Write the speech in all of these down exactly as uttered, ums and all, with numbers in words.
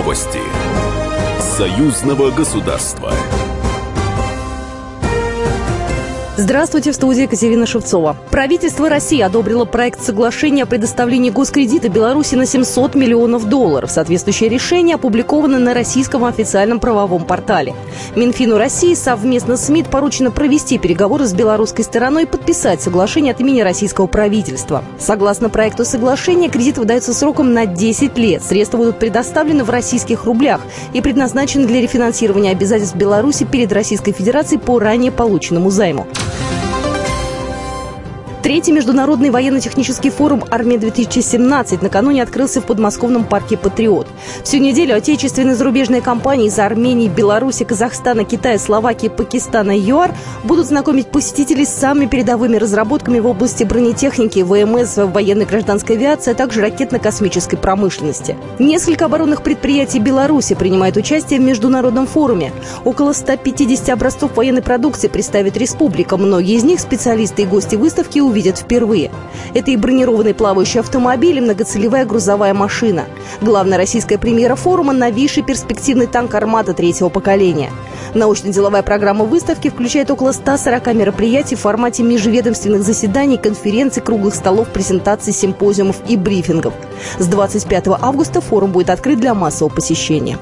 Новости союзного государства. Здравствуйте, в студии Катерина Шевцова. Правительство России одобрило проект соглашения о предоставлении госкредита Беларуси на семьсот миллионов долларов. Соответствующее решение опубликовано на российском официальном правовом портале. Минфину России совместно с МИД поручено провести переговоры с белорусской стороной и подписать соглашение от имени российского правительства. Согласно проекту соглашения, кредит выдается сроком на десять лет. Средства будут предоставлены в российских рублях и предназначены для рефинансирования обязательств Беларуси перед Российской Федерацией по ранее полученному займу. Третий международный военно-технический форум «Армия-две тысячи семнадцать» накануне открылся в подмосковном парке «Патриот». Всю неделю отечественные и зарубежные компании из Армении, Беларуси, Казахстана, Китая, Словакии, Пакистана и ЮАР будут знакомить посетителей с самыми передовыми разработками в области бронетехники, ВМС, военной гражданской авиации, а также ракетно-космической промышленности. Несколько оборонных предприятий Беларуси принимают участие в международном форуме. Около ста пятидесяти образцов военной продукции представит республика. Многие из них специалисты и гости выставки увидят впервые. Это и бронированный плавающий автомобиль, и многоцелевая грузовая машина. Главная российская премьера форума – новейший перспективный танк «Армата» третьего поколения. Научно-деловая программа выставки включает около ста сорока мероприятий в формате межведомственных заседаний, конференций, круглых столов, презентаций, симпозиумов и брифингов. С двадцать пятого августа форум будет открыт для массового посещения.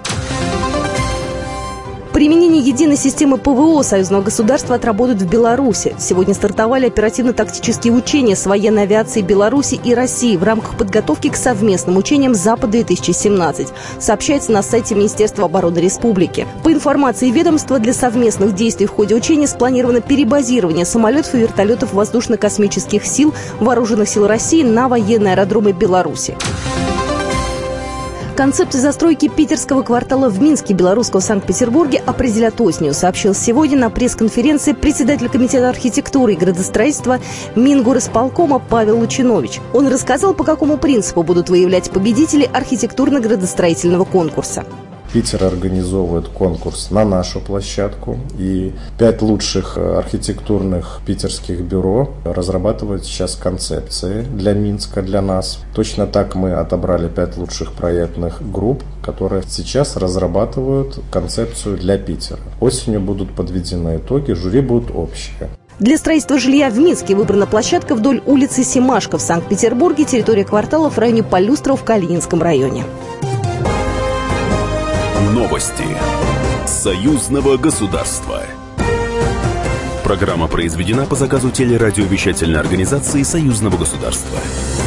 Применение единой системы ПВО союзного государства отработают в Беларуси. Сегодня стартовали оперативно-тактические учения с военной авиацией Беларуси и России в рамках подготовки к совместным учениям «Запад-две тысячи семнадцать», сообщается на сайте Министерства обороны Республики. По информации ведомства, для совместных действий в ходе учения спланировано перебазирование самолетов и вертолетов воздушно-космических сил Вооруженных сил России на военные аэродромы Беларуси. Концепцию застройки питерского квартала в Минске белорусского Санкт-Петербурге определят осенью, сообщил сегодня на пресс-конференции председатель комитета архитектуры и градостроительства Мингорисполкома Павел Лучинович. Он рассказал, по какому принципу будут выявлять победителей архитектурно-градостроительного конкурса. Питер организовывает конкурс на нашу площадку, и пять лучших архитектурных питерских бюро разрабатывают сейчас концепции для Минска, для нас. Точно так мы отобрали пять лучших проектных групп, которые сейчас разрабатывают концепцию для Питера. Осенью будут подведены итоги, жюри будут общие. Для строительства жилья в Минске выбрана площадка вдоль улицы Семашко в Санкт-Петербурге, территория кварталов в районе Полюстрова в Калининском районе. Новости союзного государства. Программа произведена по заказу телерадиовещательной организации союзного государства.